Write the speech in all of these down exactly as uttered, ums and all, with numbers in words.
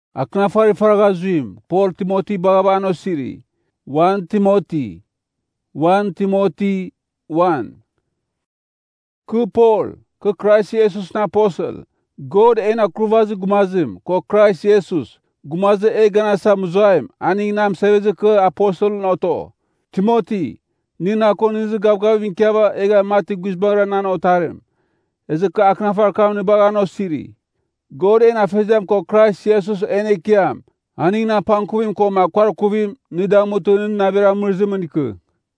Aknafari faragazwim, Paul Timothy bagabano siri. First Timothy. First Timothy one. Ku Paul, ku Christ Jesus na apostle. God ena kruvazi gumazim, ko Christ Jesus. Gumaze e ganasa muzaim, ani nam seveze ke apostle noto. Timothy, nina ko nizi gavgav vinkyava ega mati guzbara nan otarim. Eze ke aknafar kamni bagano siri. God ena fezem ko Christ Jesus ene kiam. Ani na pankuvim ko makwar kuvim nida mutunin navira murzimunike.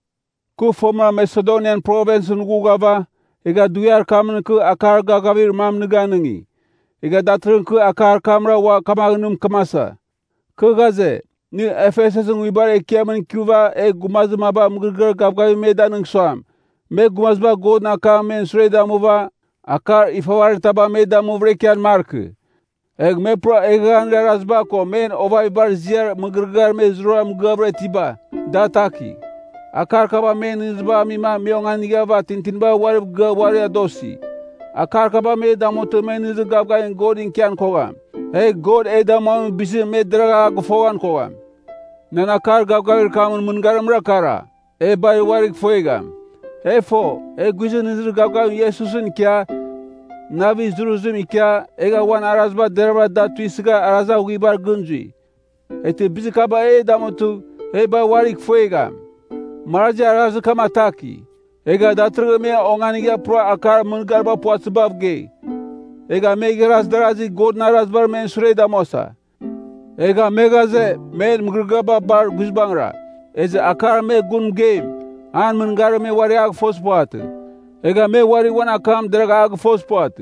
Ku former Macedonian province ngugava ega duyar kamen ke akar gagavir mam niganangi. Ega datrin ke akar kamra wa kamagnum kamasa. Ke gaze ni Ephesus ngibare kiamen kuva e gumazmaba mgurgur gavgavi medanung swam. Me gumazba God na kamen sreda muva akar ifawar taba meda muvrekian mark. Eg me pro egan razba ko men ovai bar ziar mgurgar me zura mgabre tiba dataki. Akar kaba men izba mima mionganiga va tintinba warib ga waria dosi. Akar kaba me damoto men iz gabga in God in kian koga. Hey God e damon bisi me draga gofogan koga. Nana kar gabga kamun mungaram rakara. E bai warik foegam. Hey fo e guzin iz gabga Yesusin kia navi zuruzum ikia ega wan arazba derba datu isga araza ugibar gunji. Ete bisi kaba e damoto e bai warik foegam. Maraja araz kama taki. Ega datrga me onganiga pro akar mungarba poatsbavge. Ega megiras darazi God narazbar men sureda mosa. Ega megaze men mgrgaba bar guzbangra. Eze akar me gun game. An mungar me wari ag fospoat. Ega me wari wana kam draga ag fospoat.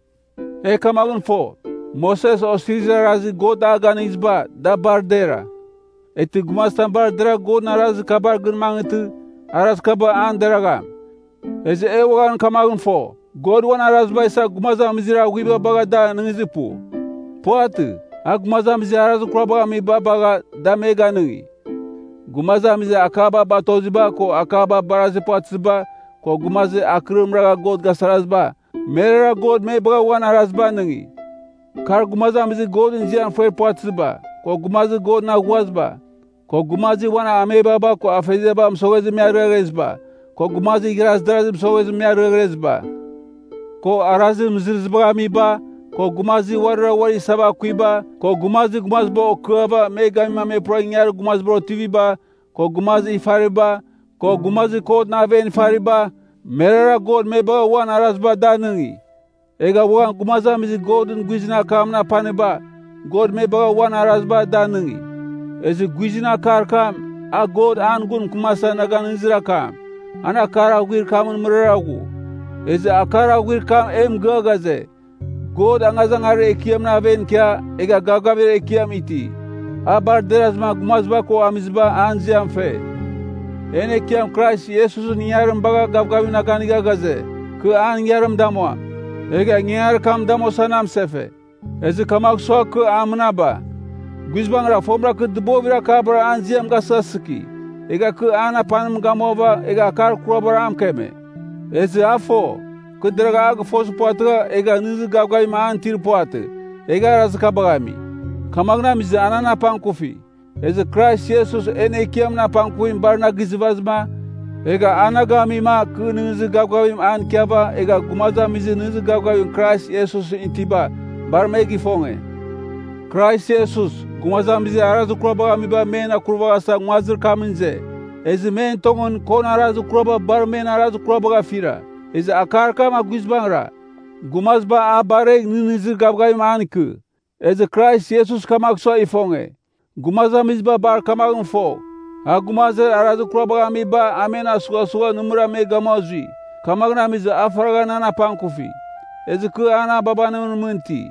E kamagun fo. Moses osiriza razi God aganizba da bardera. Eti gumastan bar dra God naraz kabar gun mangitu. Aras kaba an draga. Eze e wagan kamagun fo. God wan aras baisa gumaza mizira wiba baga da ngizipu. Poatu. A gumaza mizira aras krabaga mi babaga da mega ngi. Gumaza mizira akaba batoziba ko akaba barazi poatsiba ko gumaze akrum raga God gasarazba. Merera God me baga wan arasba ngi. Kar gumaza mizira God inzian foi poatsiba. Ko gumaze God na guazba. Ko gumazi wana ameba ba ko afezeba msowezi miarezba. Ko gumazi gras darazim msowezi miarezba. Ko arazim zirzba miba. Ko gumazi warra wari saba kuiba. Ko gumazi gumazbo okuaba mega mame proinyar gumazbro tiviba. Ko gumazi ifariba. Ko gumazi kod naven fariba. Merera God meba wan arazba danungi. Ega wan gumaza mizi Godun guizina kamna paniba. God meba wan arazba danungi. Ezi guizina kar kam a God an gun kumasa nagan izra kam. Ana kara gwir kamun mreragu. Ezi akara gwir kam em gagaze. God angazangare ekiam na ven kia ega gagavir ekiam iti. Abar derazma gumazba ko amizba anziam fe. Ene kiam Christ Jesus niyaram baga gavgavi nagan gagaze. Ke an yaram damwa. Ega nyar kam damo sanam sefe. Ezi kamak so ke amnaba. Guzbangra fomra ke dbovira kabra anziam gasaski. Ega ke ana panam gamova ega kar krobra am keme. Ezi afo ke draga ag fos poatra ega nizi gavgai ma antir poate. Ega raz kabagami. Kamagna mizi anana pankufi. Ezi Christ Jesus ene kiam na pankuim barna gizvazma. Ega anagami ma ke nizi gavgai an kiava ega gumaza mizi nizi gavgai Christ Jesus intiba barmegi fonge. Christ Jesus gumaza mizi arazu kroba amiba mena kurva asa ngwazir kaminze. Ezi men tongon kon arazu kroba bar men arazu kroba gafira. Ezi akar kama guzbangra. Gumazba abare ninizir gabgai maaniku. Ezi Christ Jesus kamak so ifonge. Gumaza mizba bar kamak fo. A gumazir arazu kroba amiba amena suga suga numura me gamazwi. Kamagna mizi afraga nana pankufi. Ezi ku ana babana munti.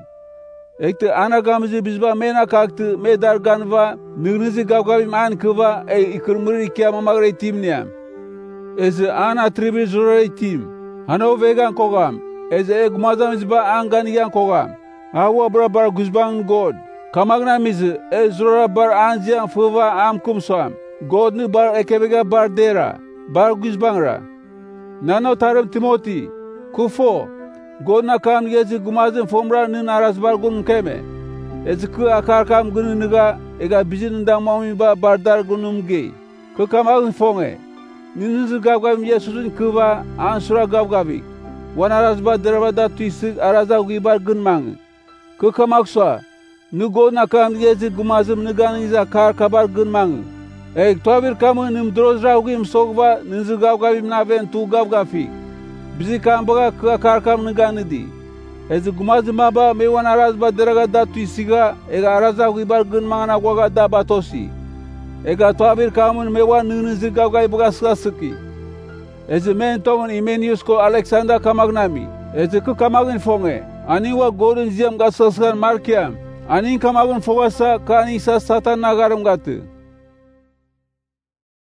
Ekte ana gamizi bizba mena kaktu me dar ganva nignizi gavgavi man kuva e ikurmuri kia mamagre timniam. Eze ana tribi zurare tim. Hano vegan kogam. Eze e gumazam izba anganigan kogam. Awa brabar guzbang God. Kamagna mizi e zurara bar anzian fuva am kumsoam. God ni bar ekebega bar dera. Bar guzbangra. Nano tarim Timothy. Kufo. God na kam yezi gumazin fomra nin aras bar gun keme. Ezi ke akar kam gunu niga ega bizin ndang mami ba bardar gunum ge. Ke kamagin fonge. Ninzu gabgabim Yesusin kuba ansura gabgabi. Wan arazba deraba da tuisig araza gibar gunmang. Ke kamakswa. Nugo nakam yezi gumazim niganiza kar kabar gunmang. Eg toabir kamu nim droz raugim sogba ninzu gabgabim naven tu gabgafi. Bizi kambaga ke akar kam niganidi. Ezi gumazim maba me wan arazba deraga da tuisiga ega araza gibar gunmang na gwaga da batosi. Ega toabir kamun me wan ninzu gabgai buga siki. Ezi men tongon Imenius ko Alexander kamagnami. Ezi ke kamagin fonge. Ani wa golden ziam gasaskan markiam. Ani kamagun fogasa ka ani sa satan nagaram gatu.